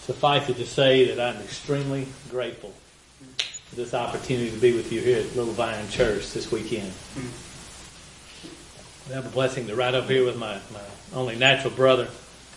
Suffice it to say that I'm extremely grateful for this opportunity to be with you here at Little Vine Church this weekend. I have a blessing to ride up here with my only natural brother.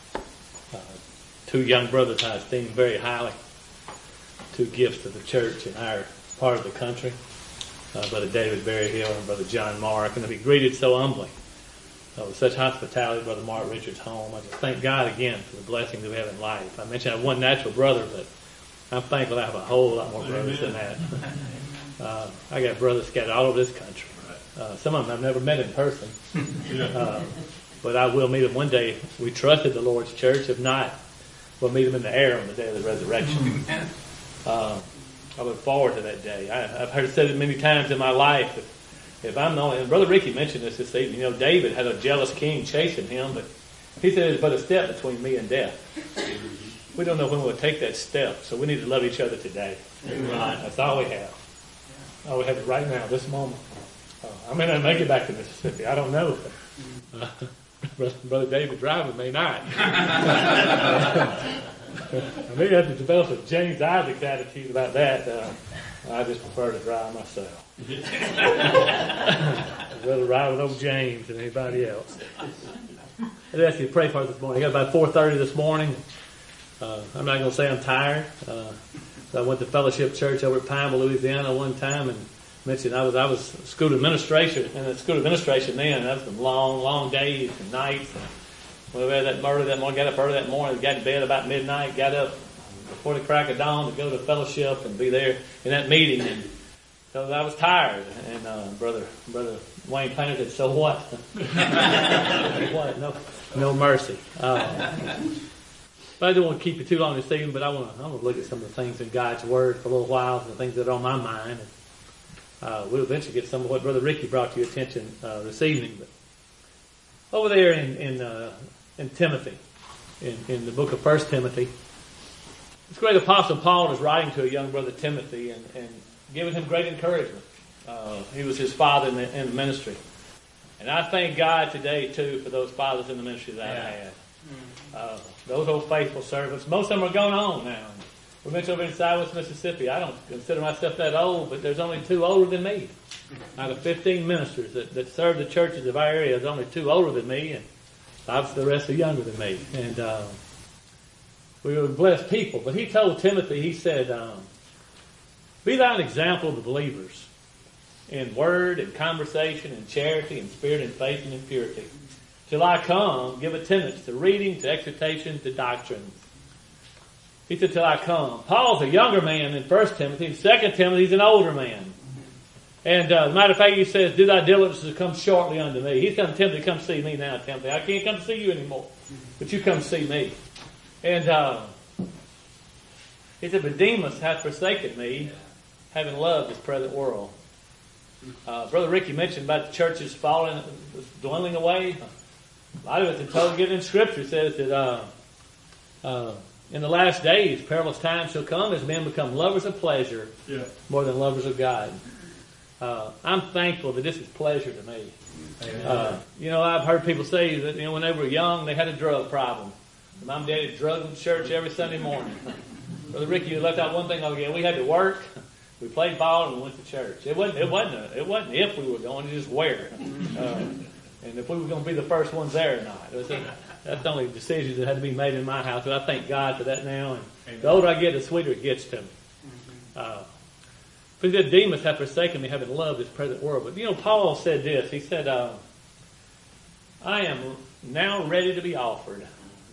Two young brothers I esteem very highly. Two gifts to the church in our part of the country. Brother David Berryhill and Brother John Mark. And to be greeted so humbly with such hospitality, Brother Mark Richards' home. I just thank God again for the blessings that we have in life. I mentioned I have one natural brother, but I'm thankful I have a whole lot more brothers than that. I got brothers scattered all over this country. Some of them I've never met in person. But I will meet them one day. We trusted the Lord's church. If not, we'll meet them in the air on the day of the resurrection. I look forward to that day. I've heard it said it many times in my life. If I'm the only, and Brother Ricky mentioned this evening, you know, David had a jealous king chasing him, but he said there's but a step between me and death. We don't know when we'll take that step, so we need to love each other today. That's all we have. All we have is right now, this moment. I may not make it back to Mississippi. I don't know. Brother David Driver may not. I may have to develop a James Isaacs attitude about that. I just prefer to drive myself. I'd rather ride with old James than anybody else. I'd ask you to pray for us this morning. I got about 4:30 this morning. I'm not going to say I'm tired. I went to Fellowship Church over at Pineville, Louisiana one time and mentioned I was school administration, and at school administration then, that was some long days and nights. We had that murder that morning, got up early that morning, got to bed about midnight, got up before the crack of dawn to go to fellowship and be there in that meeting. And so I was tired. And Brother Wayne Painter said, "So what?" What? No mercy. But I don't want to keep you too long this evening, but I want to look at some of the things in God's Word for a little while, the things that are on my mind. We'll eventually get some of what Brother Ricky brought to your attention this evening. But over there in Timothy, in the book of 1 Timothy, this great apostle Paul is writing to a young brother Timothy and giving him great encouragement. He was his father in the ministry. And I thank God today, too, for those fathers in the ministry that I had. Those old faithful servants. Most of them are going on now. We mentioned over in Southwest Mississippi. I don't consider myself that old, but there's only two older than me. Out of 15 ministers that serve the churches of our area, there's only two older than me, and obviously the rest are younger than me. And we were blessed people. But he told Timothy, he said, "Be thou an example of the believers in word and conversation and charity and spirit and faith and in purity. Till I come, give attendance to reading, to exhortation, to doctrine." He said, "Till I come." Paul's a younger man than 1 Timothy. In 2 Timothy, he's an older man. And as a matter of fact, he says, "Do thy diligence to come shortly unto me." He's telling Timothy, "Come see me now, Timothy. I can't come see you anymore, but you come see me." And he said, "But Demas hath forsaken me, having loved this present world." Brother Ricky mentioned about the churches falling, dwindling away. A lot of it's told given in Scripture. It says that in the last days, perilous times shall come as men become lovers of pleasure more than lovers of God. I'm thankful that this is pleasure to me. I've heard people say that when they were young, they had a drug problem. Mom and Daddy drugged them to church every Sunday morning. Brother Ricky, you left out one thing again. We had to work, we played ball, and we went to church. It wasn't if we were going, it just where. And if we were going to be the first ones there or not. That's the only decisions that had to be made in my house. But I thank God for that now. And the older I get, the sweeter it gets to me. But he said, "Demas hath forsaken me, having loved this present world." But Paul said this. He said, "I am now ready to be offered.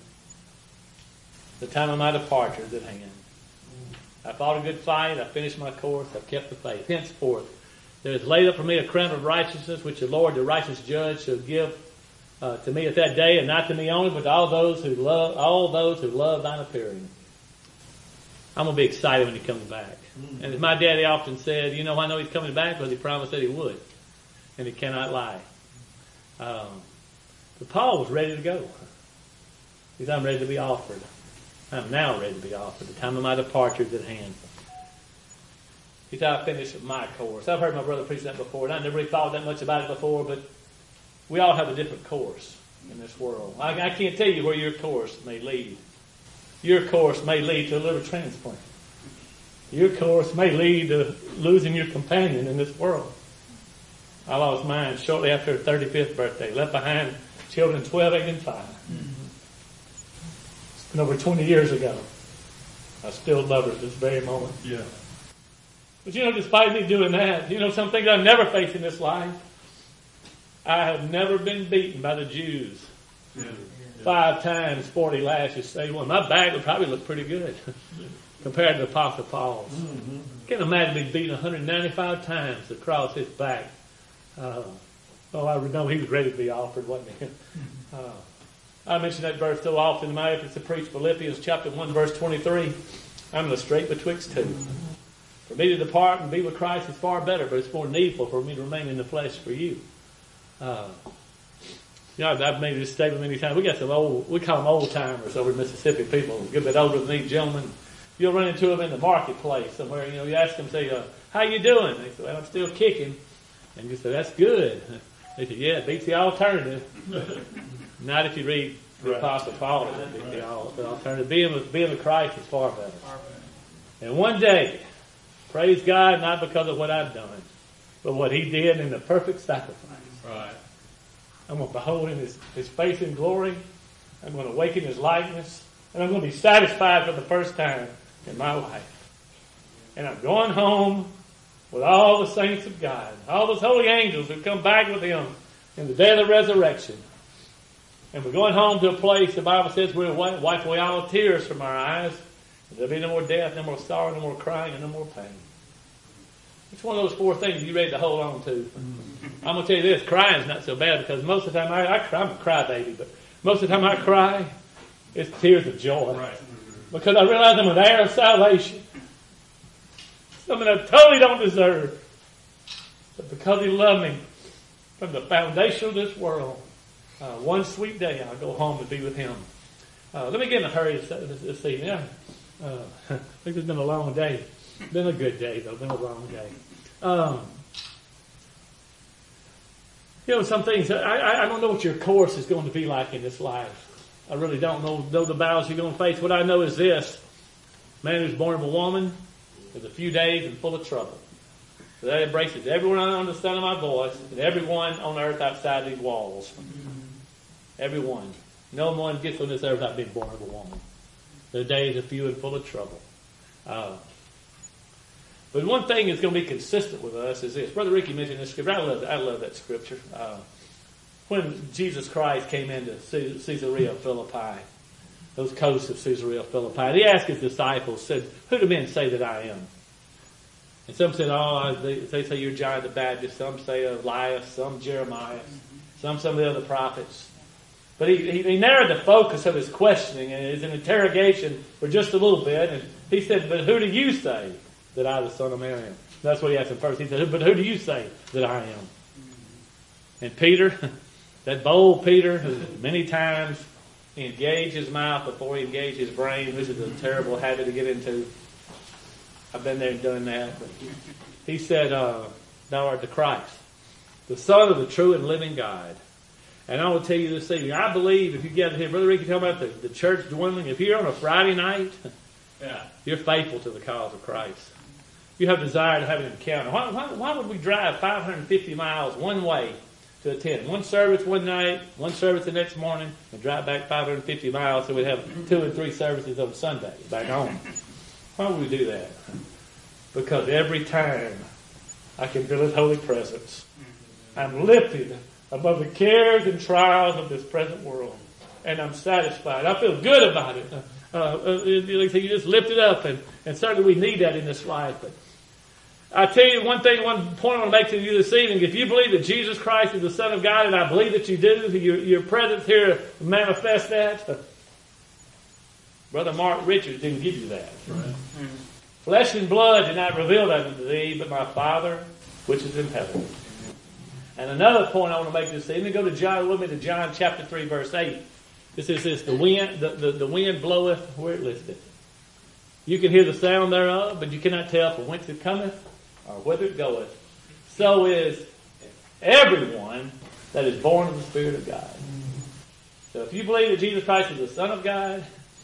The time of my departure is at hand. I fought a good fight. I finished my course. I've kept the faith. Henceforth, there is laid up for me a crown of righteousness, which the Lord, the righteous judge, shall give to me at that day, and not to me only, but to all those who love thine appearing." I'm going to be excited when he comes back. And as my daddy often said, I know he's coming back because he promised that he would. And he cannot lie. But Paul was ready to go. He said, "I'm ready to be offered. I'm now ready to be offered. The time of my departure is at hand." He said, "I finished my course." I've heard my brother preach that before, and I never really thought that much about it before, but we all have a different course in this world. I can't tell you where your course may lead. Your course may lead to a liver transplant. Your course may lead to losing your companion in this world. I lost mine shortly after her 35th birthday. Left behind children 12, 8, and 5. It's been over 20 years ago. I still love her at this very moment. Yeah. But despite me doing that, some things I've never faced in this life. I have never been beaten by the Jews. Yeah. 5 times 40 lashes, say one. My back would probably look pretty good compared to the Apostle Paul's. Can't imagine being beaten 195 times across his back. I know he was ready to be offered, wasn't he? I mention that verse so often in my efforts to preach Philippians chapter 1, verse 23. I'm in the strait betwixt two. For me to depart and be with Christ is far better, but it's more needful for me to remain in the flesh for you. I've made this statement many times. We got we call them old timers over in Mississippi, people a good bit older than these gentlemen. You'll run into them in the marketplace somewhere. You ask them, say, how you doing? They say, well, I'm still kicking. And you say, that's good. They say, yeah, it beats the alternative. Not if you read the Apostle Paul. That beats the alternative. Being with Christ is far better. And one day, praise God, not because of what I've done, but what He did in the perfect sacrifice. Right. I'm going to behold in His face in glory. I'm going to awaken His likeness. And I'm going to be satisfied for the first time in my life. And I'm going home with all the saints of God, all those holy angels who come back with Him in the day of the resurrection. And we're going home to a place, the Bible says, we'll wipe away all the tears from our eyes. There'll be no more death, no more sorrow, no more crying, and no more pain. Which one of those 4 things are you ready to hold on to? I'm going to tell you this, crying's not so bad because most of the time I cry, I'm a crybaby, but most of the time I cry, it's tears of joy. Right. Because I realize I'm an heir of salvation. Something I totally don't deserve. But because He loved me from the foundation of this world, one sweet day I'll go home to be with Him. Let me get in a hurry this evening. I think it's been a long day. Been a good day, though. Been a long day. Some things, I don't know what your course is going to be like in this life. I really don't know the battles you're going to face. What I know is this. Man who's born of a woman is a few days and full of trouble. So that embraces everyone under the sound of my voice and everyone on earth outside these walls. Everyone. No one gets on this earth without being born of a woman. The days are few and full of trouble. But one thing that's going to be consistent with us is this. Brother Ricky mentioned this scripture. I love that scripture. When Jesus Christ came into Caesarea Philippi, those coasts of Caesarea Philippi, He asked His disciples, said, who do men say that I am? And some said, they say you're John the Baptist. Some say Elias, some Jeremiah, some of the other prophets. But he narrowed the focus of His questioning and His interrogation for just a little bit. And He said, but who do you say that I, the Son of Man, am? That's what He asked him first. He said, but who do you say that I am? And Peter, that bold Peter, who many times he engaged his mouth before he engaged his brain, which is a terrible habit to get into. I've been there and done that. But he said, thou art the Christ, the Son of the true and living God. And I will tell you this evening, I believe if you gather here, Brother Ricky, talking about the church dwindling, if you're on a Friday night, you're faithful to the cause of Christ. You have desire to have an encounter. Why would we drive 550 miles one way to attend one service one night, one service the next morning, and drive back 550 miles so we'd have 2 and 3 services on Sunday back home? Why would we do that? Because every time I can feel His holy presence, I'm lifted above the cares and trials of this present world. And I'm satisfied. I feel good about it. Like you just lift it up. And certainly we need that in this life. But I tell you one point I want to make to you this evening. If you believe that Jesus Christ is the Son of God, and I believe that you do, your presence here manifests that. Brother Mark Richards didn't give you that. Right. Flesh and blood did not reveal that unto thee, but my Father which is in heaven. And another point I want to make this evening, go to John chapter 3, verse 8. This is this, the wind bloweth where it listeth. You can hear the sound thereof, but you cannot tell from whence it cometh or whither it goeth. So is everyone that is born of the Spirit of God. So if you believe that Jesus Christ is the Son of God,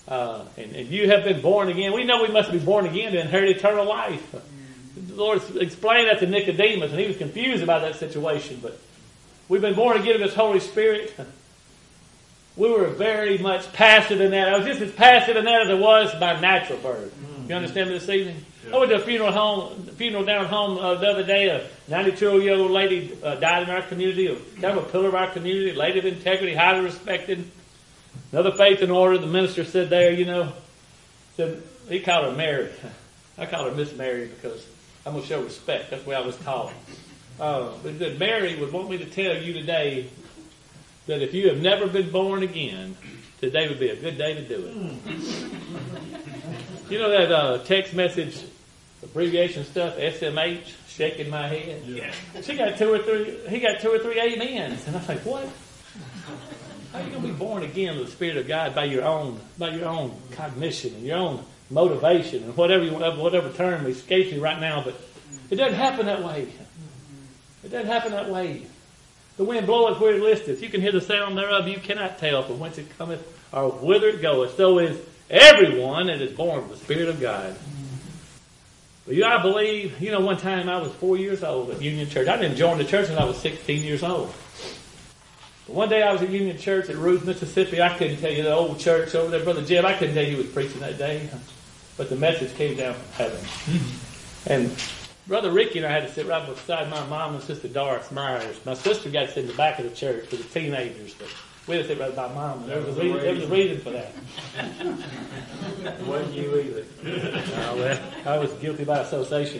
and you have been born again. We know we must be born again to inherit eternal life. The Lord explained that to Nicodemus, and he was confused about that situation. But we've been born again of His Holy Spirit. We were very much passive in that. I was just as passive in that as I was by natural birth. You understand me this evening? Yeah. I went to a funeral down home the other day. A 92-year-old lady died in our community, kind of a pillar of our community, a lady of integrity, highly respected. Another faith and order. The minister said there, said he called her Mary. I call her Miss Mary because I'm going to show respect. That's the way I was called. But that Mary would want me to tell you today that if you have never been born again, today would be a good day to do it. You know that text message abbreviation stuff, SMH, shaking my head? Yeah. He got two or three amens. And I was like, what? How are you going to be born again with the Spirit of God by your own cognition and your own motivation and whatever term escapes me right now, but it doesn't happen that way. It doesn't happen that way. The wind bloweth where it listeth. You can hear the sound thereof. You cannot tell from whence it cometh or whither it goeth. So is everyone that is born of the Spirit of God. But I believe, one time I was 4 years old at Union Church. I didn't join the church until I was 16 years old. But one day I was at Union Church at Ruth, Mississippi. I couldn't tell you the old church over there. Brother Jeb, I couldn't tell you who was preaching that day. But the message came down from heaven. And Brother Ricky and I had to sit right beside my mom and Sister Doris Myers. My sister got to sit in the back of the church with the teenagers, but we had to sit right by Mom. And there was a reason for that. It wasn't you either. No, I was guilty by association.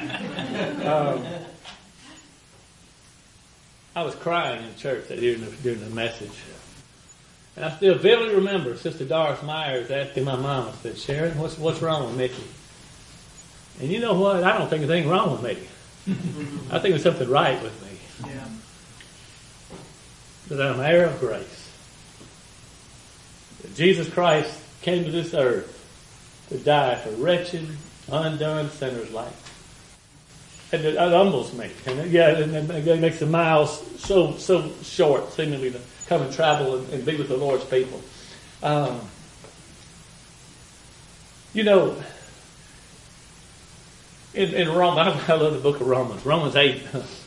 I was crying in church during the message. And I still vividly remember Sister Doris Myers asking my mom, I said, Sharon, what's wrong with Mickey? And you know what? I don't think there's anything wrong with me. I think there's something right with me. Yeah. That I'm heir of grace. That Jesus Christ came to this earth to die for wretched, undone sinners like me. And it humbles me. And it makes the miles so short, seemingly, to come and travel and be with the Lord's people. In Romans, I love the book of Romans. Romans 8.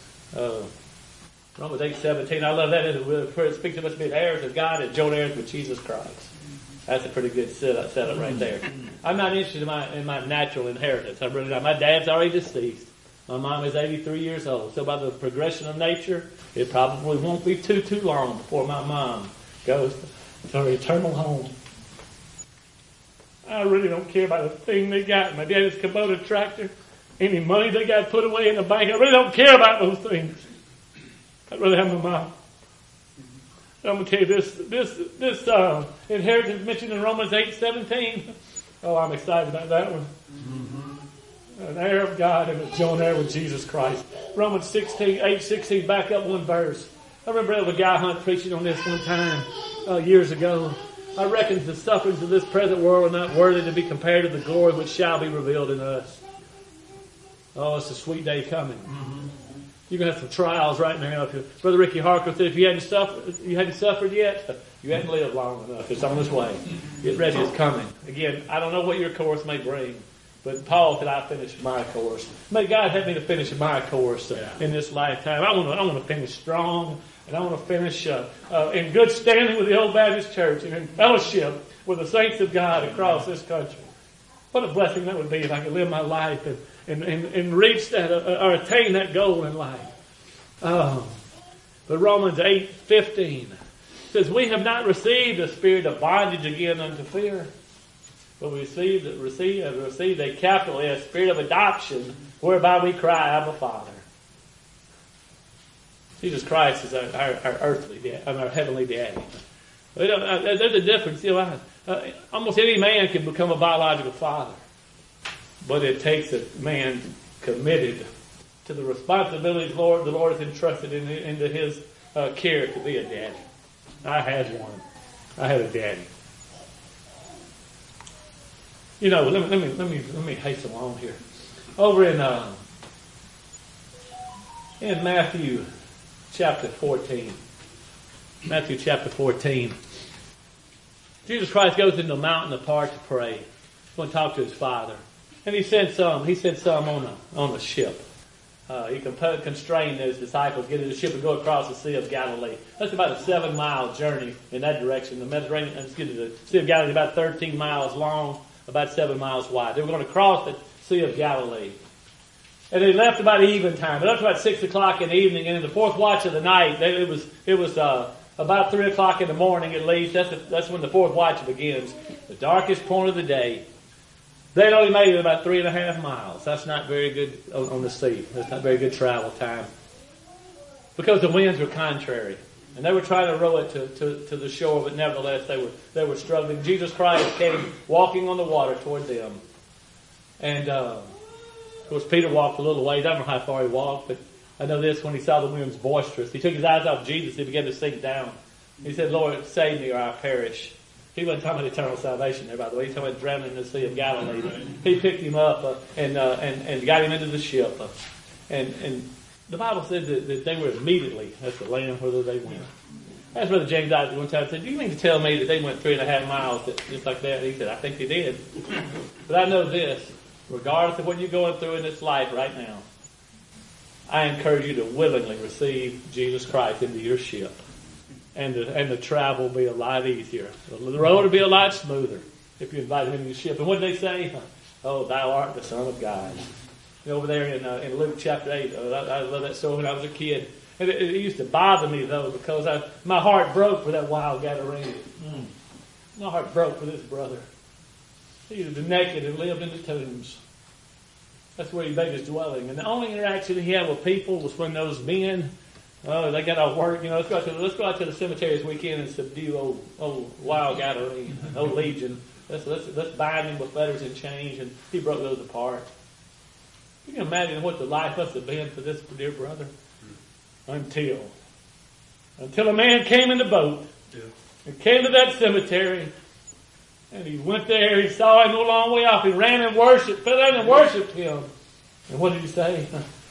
Romans 8:17. I love that. It speaks of us being heirs of God and joint heirs with Jesus Christ. That's a pretty good setup right there. I'm not interested in my natural inheritance. I'm really not. My dad's already deceased. My mom is 83 years old. So by the progression of nature, it probably won't be too long before my mom goes to her eternal home. I really don't care about the thing they got. My dad's Kubota tractor. Any money they got put away in the bank. I really don't care about those things. I'd rather have my mom. I'm going to tell you this inheritance mentioned in Romans 8:17. Oh, I'm excited about that one. An heir of God and a joint heir with Jesus Christ. Romans 8:16, back up one verse. I remember Elder Guy Hunt preaching on this one time years ago. I reckon the sufferings of this present world are not worthy to be compared to the glory which shall be revealed in us. Oh, it's a sweet day coming. You're going to have some trials right now. Brother Ricky Harker said if you hadn't suffered yet, you hadn't lived long enough. It's on its way. Get ready, it's coming. Again, I don't know what your course may bring, but Paul said I finished my course. May God help me to finish my course in this lifetime. I want to finish strong, and I want to finish in good standing with the Old Baptist Church and in fellowship with the saints of God across this country. What a blessing that would be if I could live my life and reach that or attain that goal in life. But Romans 8:15 says, we have not received a spirit of bondage again unto fear, but we have received a capital S, spirit of adoption, whereby we cry, Abba, Father. Jesus Christ is our earthly dad, our heavenly daddy. There's a difference. Almost any man can become a biological father, but it takes a man committed to the responsibilities the Lord has entrusted into his care to be a daddy. I had one. I had a daddy. Let me hasten along here. Over in Matthew chapter 14. Matthew chapter 14. Jesus Christ goes into the mountain apart to pray. He's going to talk to his Father. And he sent some on the ship. He constrained his disciples, get in the ship and go across the Sea of Galilee. That's about a 7-mile journey in that direction. The Sea of Galilee is about 13 miles long, about 7 miles wide. They were going to cross the Sea of Galilee. And they left about eventime. They left about 6 o'clock in the evening, and in the fourth watch of the night, it was about 3 o'clock in the morning at least. That's when the fourth watch begins. The darkest point of the day. They'd only made it about 3.5 miles. That's not very good on the sea. That's not very good travel time. Because the winds were contrary. And they were trying to row it to the shore, but nevertheless they were struggling. Jesus Christ came walking on the water toward them. And of course Peter walked a little ways. I don't know how far he walked, but I know this, when he saw the winds boisterous, he took his eyes off Jesus, he began to sink down. He said, Lord, save me or I perish. He wasn't talking about eternal salvation there, by the way. He's talking about drowning in the Sea of Galilee. He picked him up and got him into the ship. And the Bible says that they were immediately at the land whither they went. That's Brother James Isaac one time said, do you mean to tell me that they went 3.5 miles just like that? He said, I think they did. But I know this, regardless of what you're going through in this life right now, I encourage you to willingly receive Jesus Christ into your ship. And the travel will be a lot easier. The road will be a lot smoother if you invite him into your ship. And what did they say? Oh, thou art the Son of God. Over there in Luke chapter 8, I love that story when I was a kid. And it used to bother me, though, because my heart broke for that wild Gadarene. My heart broke for this brother. He was naked and lived in the tombs. That's where he made his dwelling. And the only interaction he had with people was when those men, they got off work. Let's go out to the cemetery this weekend and subdue old wild Gadarene, old Legion. Let's bind him with fetters and chains. And he broke those apart. You can imagine what the life must have been for this dear brother. Until a man came in the boat and came to that cemetery, and he went there. He saw him a long way off. He ran and worshipped, fell down and worshipped him. And what did he say?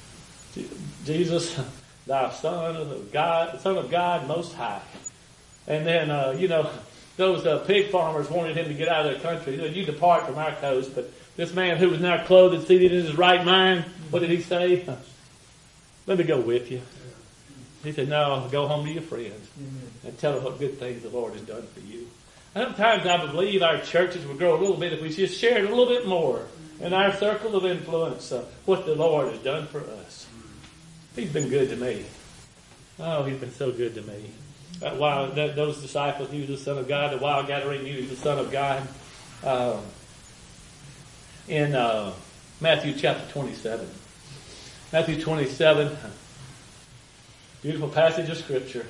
Jesus, thou Son of God Most High. And then, those pig farmers wanted him to get out of their country. You depart from our coast. But this man who was now clothed and seated in his right mind, what did he say? Let me go with you. He said, no, go home to your friends and tell them what good things the Lord has done for you. Sometimes I believe our churches would grow a little bit if we just shared a little bit more in our circle of influence what the Lord has done for us. He's been good to me. Oh, he's been so good to me. Those disciples knew the Son of God. The wild Gadarene knew the Son of God. In Matthew chapter 27. Matthew 27, beautiful passage of Scripture.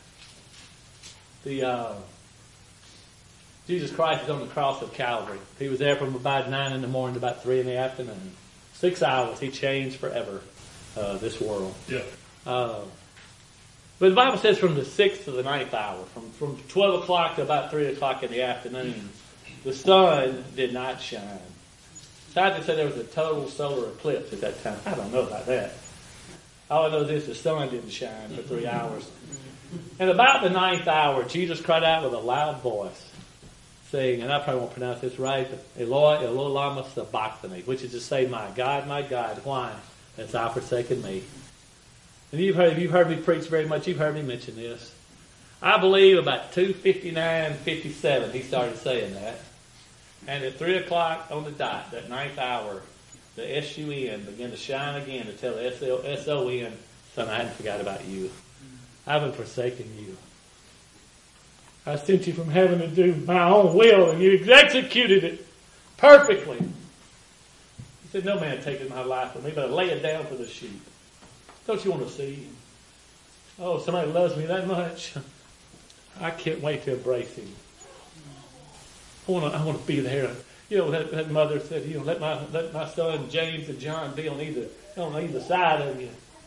Jesus Christ is on the cross of Calvary. He was there from about 9 in the morning to about 3 in the afternoon. 6 hours. He changed forever this world. Yeah. But the Bible says from the 6th to the 9th hour, from 12 o'clock to about 3 o'clock in the afternoon, the sun did not shine. Scientists said there was a total solar eclipse at that time. I don't know about that. All I know is the sun didn't shine for 3 hours. And about the 9th hour, Jesus cried out with a loud voice, saying, and I probably won't pronounce this right, but Eloi, Eloi lama sabachthani, which is to say, my God, why hast thou forsaken me? And you've heard me preach very much. You've heard me mention this. I believe about 2:59, 57, he started saying that. And at 3 o'clock on the dot, that 9th hour, the S-U-N began to shine again to tell the S-O-N, son, I hadn't forgot about you. I haven't forsaken you. I sent you from heaven to do my own will, and you executed it perfectly. He said, no man taketh my life from me, but I lay it down for the sheep. Don't you want to see? Oh, somebody loves me that much. I can't wait to embrace him. I want to be there. That mother said, let my son James and John be on either side of you.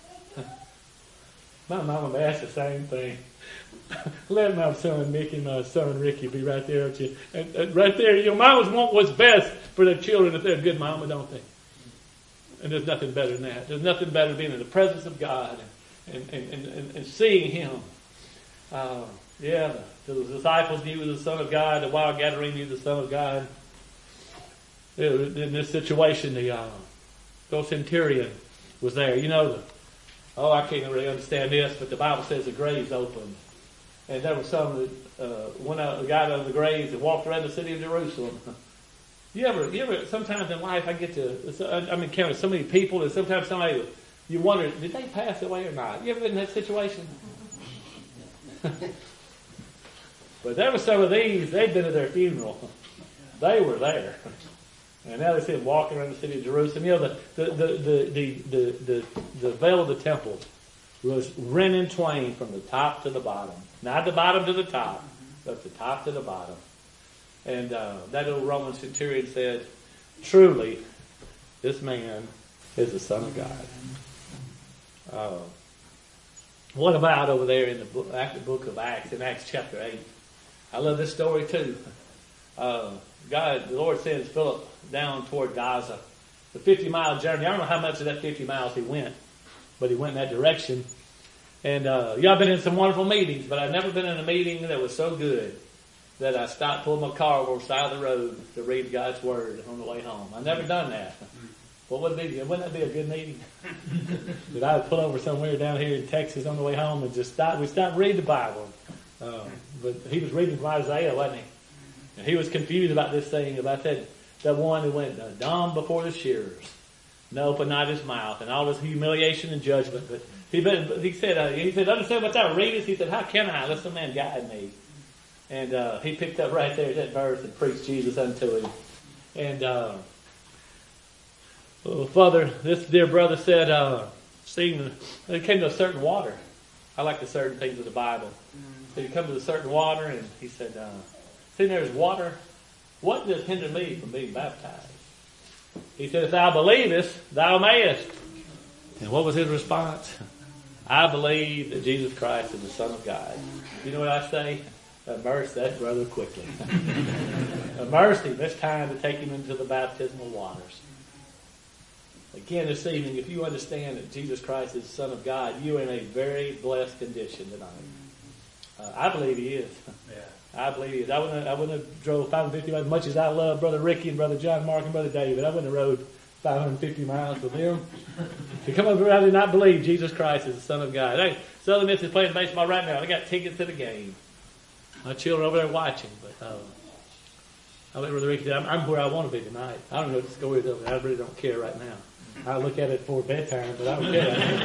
My mama asked the same thing. Let my son Mickey and my son Ricky be right there with you. And right there, mamas want what's best for their children if they're a good mama, don't they? And there's nothing better than that. There's nothing better than being in the presence of God and seeing Him. Yeah, the disciples knew the Son of God. The wild Gadarene knew the Son of God. In this situation, the centurion was there. You know, I can't really understand this, but the Bible says the graves opened. And there was some that went out, got out of the graves and walked around the city of Jerusalem. You ever, sometimes in life I get to, I'm encountering so many people, and sometimes somebody, you wonder, did they pass away or not? You ever been in that situation? But there were some of these, they'd been at their funeral. They were there. And now they see them walking around the city of Jerusalem. You know, the veil of the temple was rent in twain from the top to the bottom. Not the bottom to the top, but the top to the bottom. And that old Roman centurion said, truly, this man is the Son of God. What about over there in the book of Acts, in Acts chapter 8? I love this story too. The Lord sends Philip down toward Gaza. The 50-mile journey. I don't know how much of that 50 miles he went, but he went in that direction. And y'all been in some wonderful meetings, but I've never been in a meeting that was so good that I stopped, pulled my car over the side of the road to read God's Word on the way home. I've never done that. Well, wouldn't that be a good meeting? That I would pull over somewhere down here in Texas on the way home and just stop. We stopped reading the Bible. But he was reading from Isaiah, wasn't he? And he was confused about this thing, about that one who went dumb before the shearers. No, opened not his mouth, and all this humiliation and judgment. But he said, understand what thou readest? He said, how can I? Let some man guide me. And he picked up right there that verse and preached Jesus unto him. And Father, this dear brother said, it came to a certain water. I like the certain things of the Bible. So he come to a certain water, and he said, see, there's water. What does hinder me from being baptized? He said, if thou believest, thou mayest. And what was his response? I believe that Jesus Christ is the Son of God. You know what I say? Immerse that brother quickly. Immerse him. It's time to take him into the baptismal waters. Again, this evening, if you understand that Jesus Christ is the Son of God, you are in a very blessed condition tonight. I believe he is. Yeah. I believe he is. I wouldn't have drove 550 miles, as much as I love Brother Ricky and Brother John Mark and Brother David. I wouldn't have rode 550 miles with them. To come over here, I do not believe Jesus Christ is the Son of God. Hey, Southern Miss is playing baseball right now. I got tickets to the game. My children over there watching, but I let Brother Ricky. I'm where I want to be tonight. I don't know what the score is over there. I really don't care right now. I look at it for bedtime, but I don't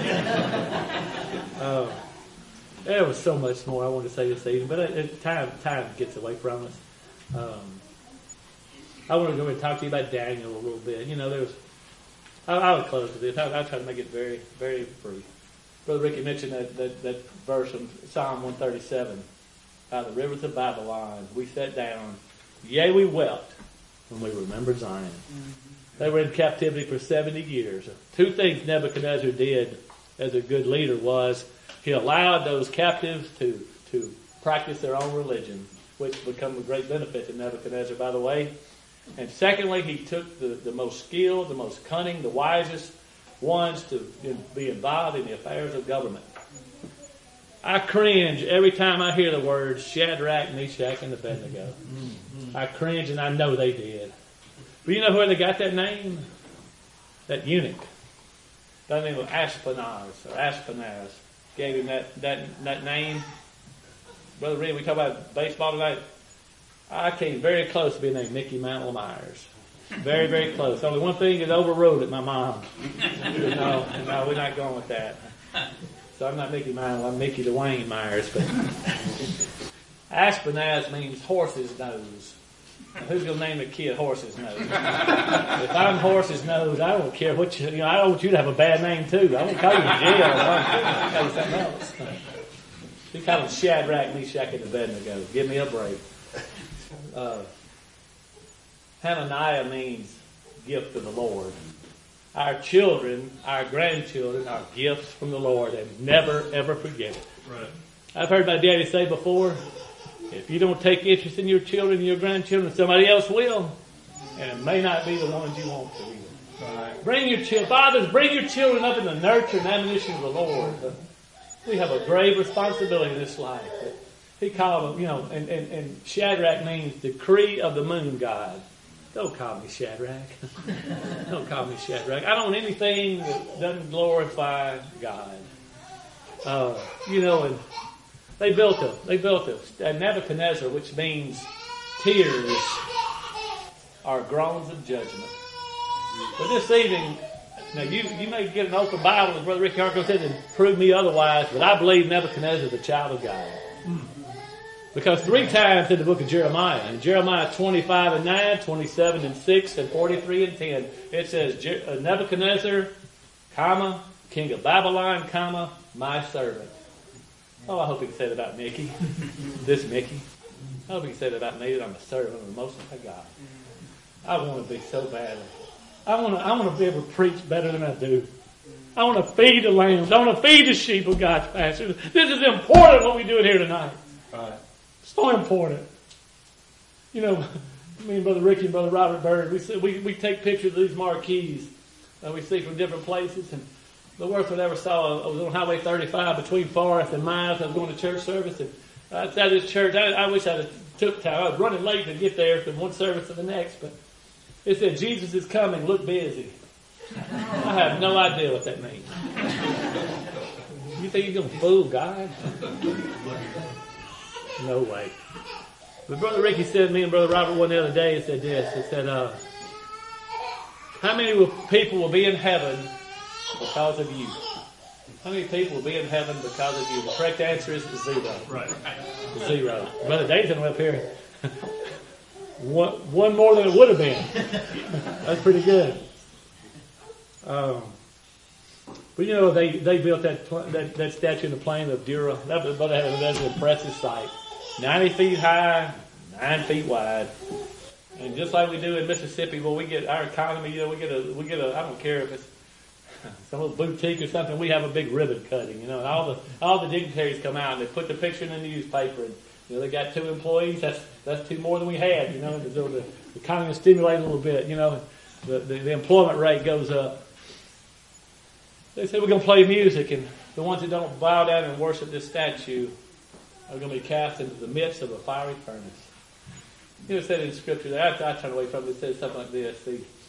care. There was so much more I wanted to say this evening, but time gets away from us. I want to go and talk to you about Daniel a little bit. You know, I would close with this. I'll try to make it very, very brief. Brother Ricky mentioned that verse from Psalm 137. By the rivers of Babylon, we sat down. Yea, we wept when we remembered Zion. Mm-hmm. They were in captivity for 70 years. Two things Nebuchadnezzar did as a good leader was he allowed those captives to practice their own religion, which became a great benefit to Nebuchadnezzar, by the way. And secondly, he took the most skilled, the most cunning, the wisest ones to be involved in the affairs of government. I cringe every time I hear the words Shadrach, Meshach, and Abednego. Mm-hmm. I cringe, and I know they did. But you know where they got that name? That eunuch. That name was Ashpenaz. Gave him that name. Brother Reed, we talk about baseball tonight. I came very close to being named Mickey Mantle Myers. Very, very close. Only one thing is overruled it, my mom. No, we're not going with that. So I'm not Mickey Mantle, I'm Mickey Dwayne Myers. But Ashpenaz means horse's nose. Now, who's going to name a kid horse's nose? If I'm horse's nose, I don't care what I don't want you to have a bad name too. I won't call you jail. I'll call you something else. You call him Shadrach, Meshach, and Abednego. Give me a break. Hananiah means gift of the Lord. Our children, our grandchildren are gifts from the Lord, and never, ever forget it. Right. I've heard my daddy say before, if you don't take interest in your children and your grandchildren, somebody else will. And it may not be the ones you want to be. Right. Bring your children, fathers, bring your children up in the nurture and admonition of the Lord. We have a grave responsibility in this life. He called him, and Shadrach means decree of the moon god. Don't call me Shadrach. Don't call me Shadrach. I don't want anything that doesn't glorify God. And they built a Nebuchadnezzar, which means tears are groans of judgment. But this evening, now you may get an open Bible, as Brother Ricky Harko said, and prove me otherwise, but I believe Nebuchadnezzar is a child of God. Because 3 times in the book of Jeremiah, in Jeremiah 25:9, 27:6, and 43:10, it says, Nebuchadnezzar, king of Babylon, my servant. Oh, I hope he can say that about Mickey. This Mickey. I hope he can say that about me, that I'm a servant of the Most High God. I want to be so badly. I want to be able to preach better than I do. I want to feed the lambs. I want to feed the sheep of God's pasture. This is important what we're doing here tonight. Right. So important. Me and Brother Ricky and Brother Robert Bird, we take pictures of these marquees that we see from different places. And the worst I ever saw, I was on Highway 35 between Forest and Miles. I was going to church service. And outside this church, I wish I had took time. I was running late to get there from one service to the next. But it said, Jesus is coming, look busy. I have no idea what that means. You think you're going to fool God? No way. But Brother Ricky said, me and Brother Robert one the other day, he said this. He said, how many people will be in heaven because of you? How many people will be in heaven because of you? The correct answer is 0. Right. 0. Brother Dave's up here. One more than it would have been. That's pretty good. But they built that statue in the plain of Dura. That's an impressive sight. 90 feet high, 9 feet wide. And just like we do in Mississippi, where we get our economy, we get a, I don't care if it's some little boutique or something, we have a big ribbon cutting, and all the dignitaries come out and they put the picture in the newspaper, and they got 2 employees, that's 2 more than we had, so the economy is stimulated a little bit, the employment rate goes up. They said we're going to play music, and the ones that don't bow down and worship this statue are going to be cast into the midst of a fiery furnace. It said in Scripture, I turn away from it, it says something like this.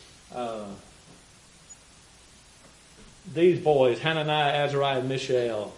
These boys, Hananiah, Azariah, and Mishael,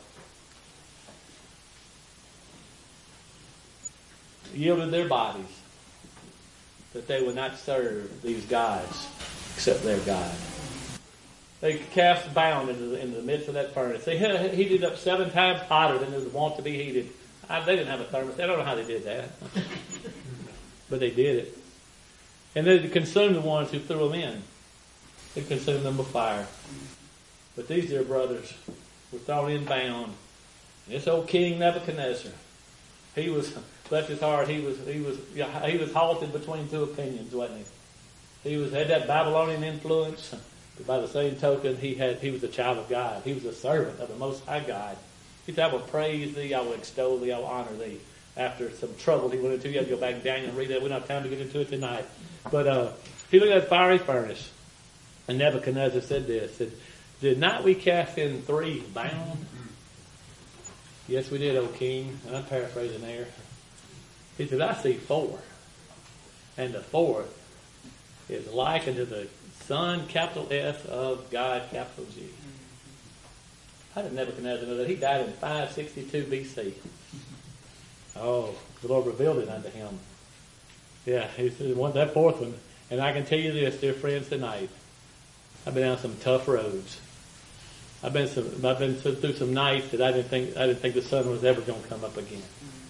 yielded their bodies that they would not serve these gods except their God. They cast bound into the midst of that furnace. They heated up 7 times hotter than it was wont to be heated. They didn't have a thermos. I don't know how they did that. But they did it. And they consumed the ones who threw them in. They consumed them with fire. But these dear brothers were thrown in bound. And this old king Nebuchadnezzar, he was, bless his heart, he was halted between 2 opinions, wasn't he? He had that Babylonian influence. But by the same token, he was a child of God. He was a servant of the Most High God. He said, I will praise thee, I will extol thee, I will honor thee. After some trouble he went into, you have to go back down and read that. We don't have time to get into it tonight. But he looked at that fiery furnace. And Nebuchadnezzar said this, did not we cast in 3 bound? Yes, we did, O king. And I'm paraphrasing there. He said, I see 4. And the 4th is likened to the Son, capital S, of God, capital G. How did Nebuchadnezzar know that? He died in 562 BC. Oh, the Lord revealed it unto him. Yeah, he said, that 4th one. And I can tell you this, dear friends, tonight. I've been down some tough roads. I've been through some nights that I didn't think the sun was ever going to come up again.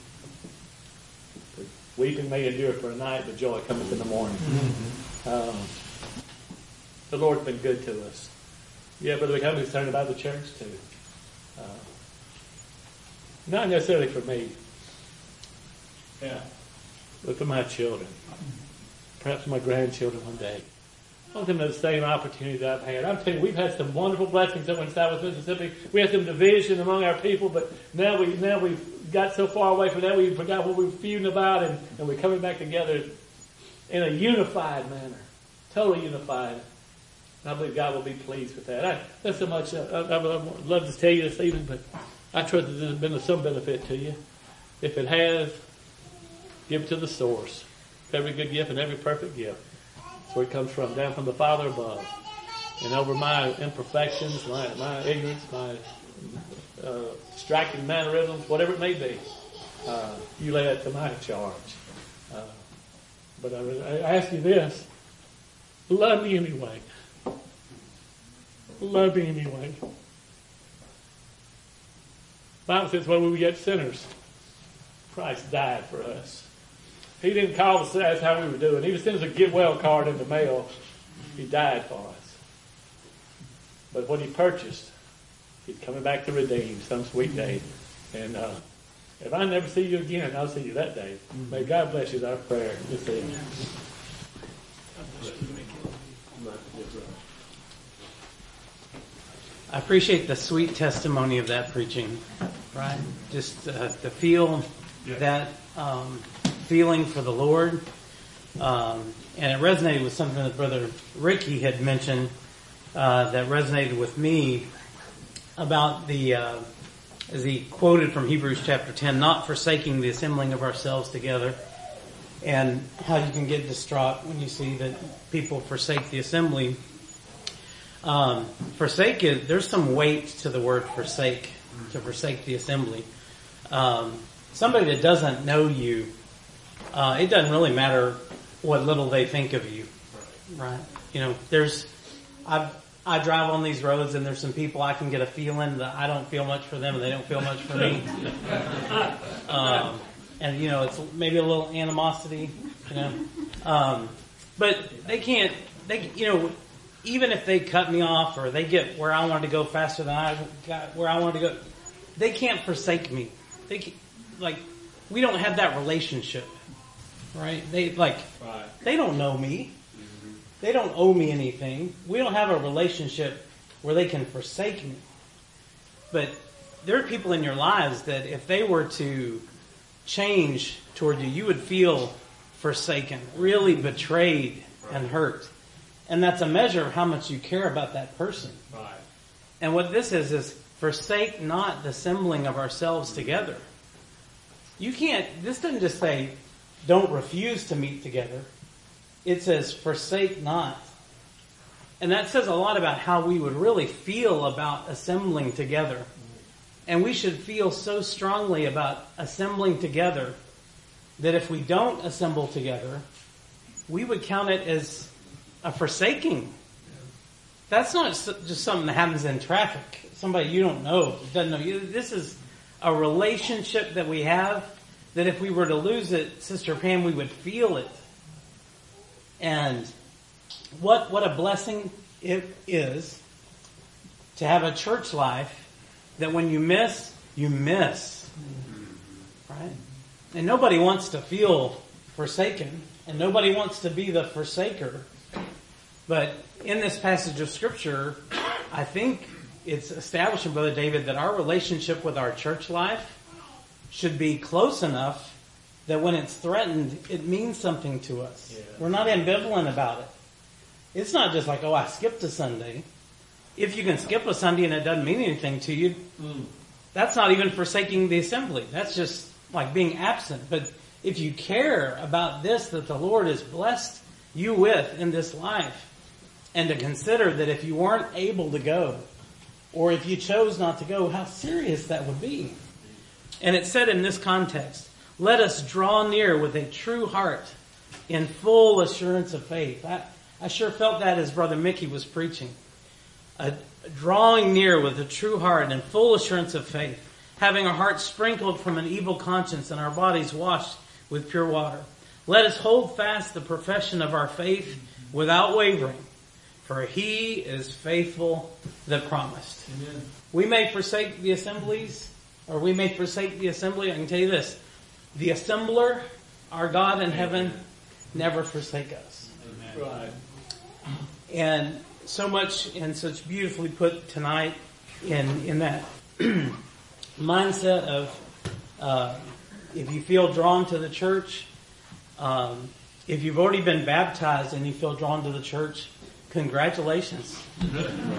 But weeping may endure for a night, but joy cometh in the morning. The Lord's been good to us. Yeah, Brother Rick, I'm concerned about the church too. Not necessarily for me. Yeah. But for my children. Perhaps my grandchildren one day. I want them to have the same opportunity that I've had. I'm telling you, we've had some wonderful blessings over in Southwest Mississippi. We had some division among our people, but now we've got so far away from that we forgot what we were feuding about, and we're coming back together in a unified manner. Totally unified. And I believe God will be pleased with that. That's so much I would love to tell you this evening, but I trust that there's been some benefit to you. If it has, give it to the source. Every good gift and every perfect gift. That's where it comes from, down from the Father above. And over my imperfections, my ignorance, my distracting mannerisms, whatever it may be, you lay that to my charge. But I ask you this, love me anyway. Love me anyway. The Bible says when we were yet sinners, Christ died for us. He didn't call us to ask how we were doing. He just sent us a get well card in the mail. He died for us. But what he purchased, he's coming back to redeem some sweet day. And if I never see you again, I'll see you that day. May God bless you is our prayer this evening. I appreciate the sweet testimony of that preaching, right? Just to feel that feeling for the Lord. And it resonated with something that Brother Ricky had mentioned that resonated with me about the, as he quoted from Hebrews chapter 10, not forsaking the assembling of ourselves together, and how you can get distraught when you see that people forsake the assembly. Forsake is, there's some weight to the word forsake, to forsake the assembly. Somebody that doesn't know you, it doesn't really matter what little they think of you, right? You know, I drive on these roads and there's some people I can get a feeling that I don't feel much for them and they don't feel much for me. And you know, it's maybe a little animosity, you know. But you know, even if they cut me off or they get where I wanted to go faster than I got where I wanted to go, they can't forsake me. We don't have that relationship, right? They don't know me. They don't owe me anything. We don't have a relationship where they can forsake me. But there are people in your lives that if they were to change toward you, you would feel forsaken, really betrayed and hurt. And that's a measure of how much you care about that person. Right. And what this is forsake not the assembling of ourselves together. This doesn't just say, don't refuse to meet together. It says, forsake not. And that says a lot about how we would really feel about assembling together. And we should feel so strongly about assembling together that if we don't assemble together, we would count it as a forsaking. That's not just something that happens in traffic. Somebody you don't know, doesn't know you. This is a relationship that we have that if we were to lose it, Sister Pam, we would feel it. And what a blessing it is to have a church life that when you miss, right? And nobody wants to feel forsaken, and nobody wants to be the forsaker. But in this passage of Scripture, I think it's establishing, Brother David, that our relationship with our church life should be close enough that when it's threatened, it means something to us. Yeah. We're not ambivalent about it. It's not just like, I skipped a Sunday. If you can skip a Sunday and it doesn't mean anything to you, that's not even forsaking the assembly. That's just like being absent. But if you care about this that the Lord has blessed you with in this life, and to consider that if you weren't able to go, or if you chose not to go, how serious that would be. And it's said in this context, let us draw near with a true heart in full assurance of faith. I sure felt that as Brother Mickey was preaching. Drawing near with a true heart and full assurance of faith, having our hearts sprinkled from an evil conscience and our bodies washed with pure water. Let us hold fast the profession of our faith without wavering, for he is faithful that promised. Amen. We may forsake the assemblies, or we may forsake the assembly. I can tell you this. The assembler, our God in heaven, never forsake us. Amen. Right. And so much, and such beautifully put tonight in that mindset of if you feel drawn to the church, if you've already been baptized and you feel drawn to the church, congratulations.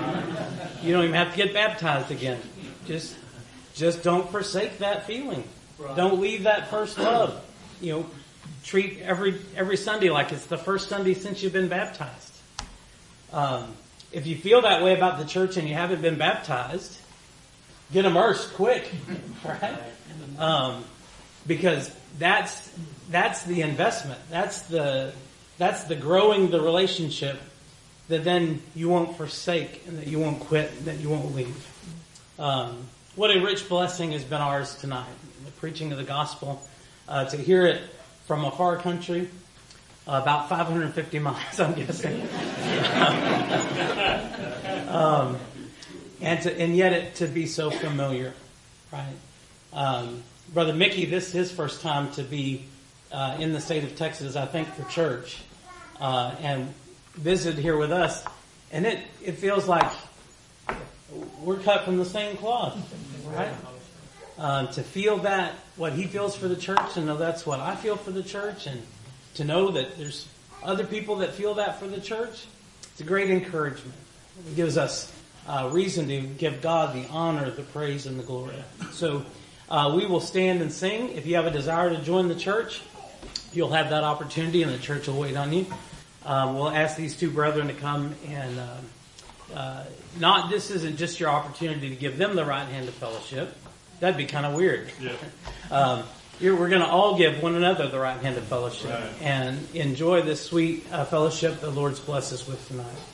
You don't even have to get baptized again. Just don't forsake that feeling. Right. Don't leave that first love. You know, treat every Sunday like it's the first Sunday since you've been baptized. If you feel that way about the church and you haven't been baptized, get immersed quick, right? Because that's the investment. That's the growing the relationship that then you won't forsake and that you won't quit and that you won't leave. What a rich blessing has been ours tonight. The preaching of the gospel, to hear it from a far country, about 550 miles, I'm guessing. And yet it to be so familiar, right? Brother Mickey, this is his first time to be in the state of Texas, I think, for church, and visited here with us, and it feels like we're cut from the same cloth, right? To feel that, what he feels for the church, and know that's what I feel for the church, and to know that there's other people that feel that for the church, it's a great encouragement. It gives us reason to give God the honor, the praise, and the glory. So we will stand and sing. If you have a desire to join the church, you'll have that opportunity, and the church will wait on you. We'll ask these two brethren to come and this isn't just your opportunity to give them the right hand of fellowship. That'd be kind of weird. Yeah. We're going to all give one another the right hand of fellowship, right, and enjoy this sweet fellowship the Lord's blessed us with tonight.